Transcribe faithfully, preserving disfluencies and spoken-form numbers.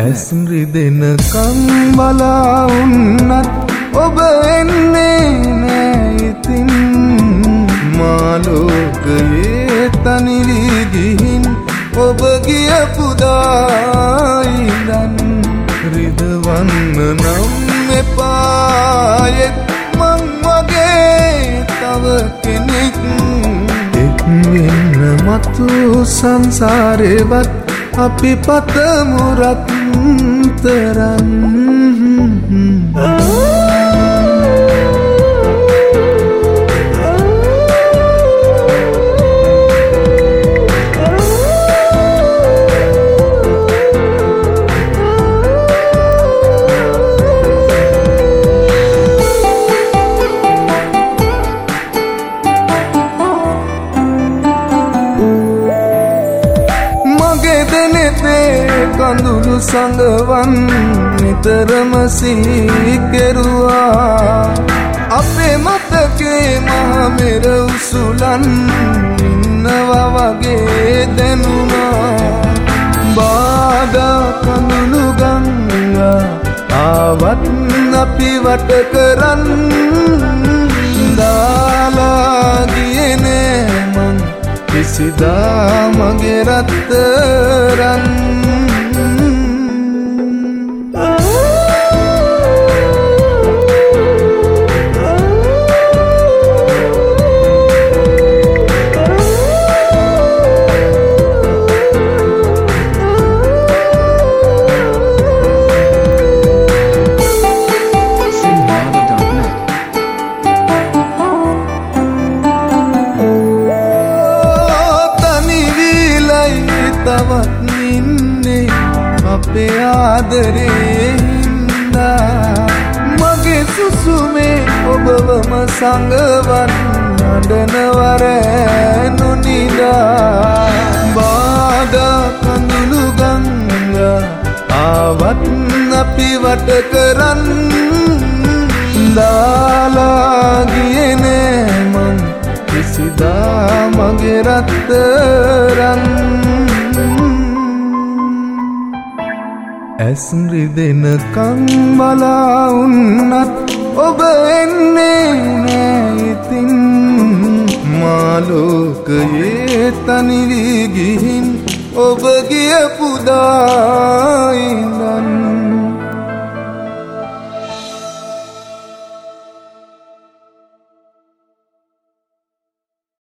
ඇස් රිදෙනකම් බලා උන්නත් ඔබ එන්නේ නෑ ඉතින් මා ලෝකයේ තනි වී ගිහින් ඔබ ගියපු දායිඳන් රිදවන්න නම් එපායෙත් මං වගේ තව කෙනෙක් එක් වෙන්න මතු සංසාරේවත් අපි පතමු රත්තරන් කඳුළු සඟවන් නිතරම සිහි කෙරුවා අපේ මතකේ මහ මෙර උසුලන් ඉන්නවා වගේ දැනුණා බාධා කඳුළු ගංගා ආවත් අපි වට කරන් දාලා ගියේ නෑ මං කිසිදා මගේ රත්තරන් තවත් නින්නේ අපේ ආදරේ හින්දා මගේ සුසුමේ ඔබවම සංගවන් නඩනවර නොනිදා බාධා කඳුළු ගංගා ආවත් අපි වට කරන් දාලා ගියේ නෑ මං කිසිදා මගේ රත්තරන් ඇස් රිදෙනකම් බලා උන්නත් ඔබ එන්නේ නෑ ඉතින් මා ලෝකයේ තනි වී ගිහින් ඔබ ගියපු දා